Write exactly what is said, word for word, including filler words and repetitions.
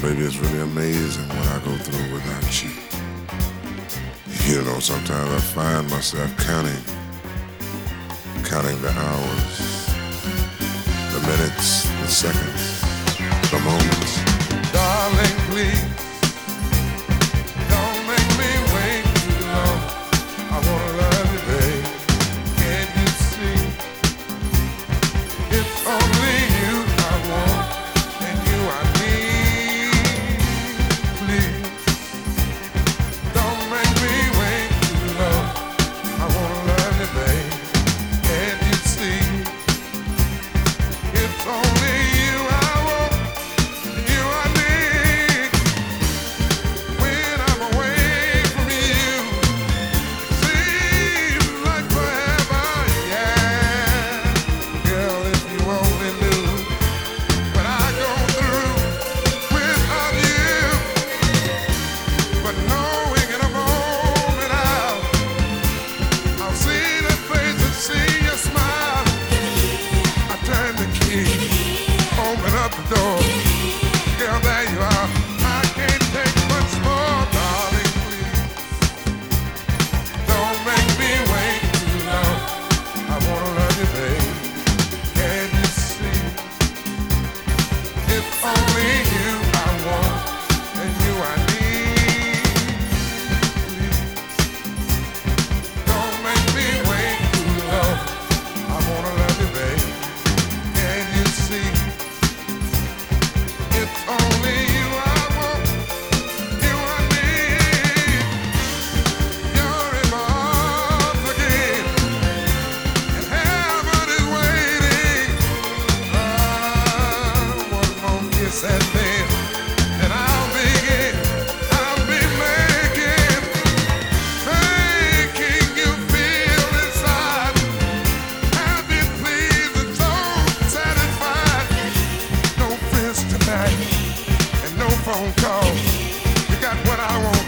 Baby, it's really amazing what I go through without you. You know, sometimes I find myself counting, counting the hours, the minutes, the seconds, the moments. Darling, please, don't make me wait too long. I wanna love you, babe. Can't you see? It's only you I want, and you I need. Please, don't make me wait too long. I wanna love you, babe. Can't you see? It's only you I want, and you I need. When I'm away from you, it seems like forever, yeah. Girl, if you only knew what I go through without you. But knowing in a moment I'll, I'll see that face and see your smile. I turn the key, open up the door. Girl, there you are. I can't take much more, darling, please. Don't make me wait too long. I wanna love you, babe. Can you see? It's only you I want, and you I need. Please, don't make me wait too long. I wanna love you, babe. Can you see? It's only you I want, you I need. You're in my arms again, and heaven is waiting. Ah, one more kiss and then, and I'll begin. I'll be making, making you feel inside. Happy, pleased, and so satisfied. No friends tonight, and no phone calls. You got what I want.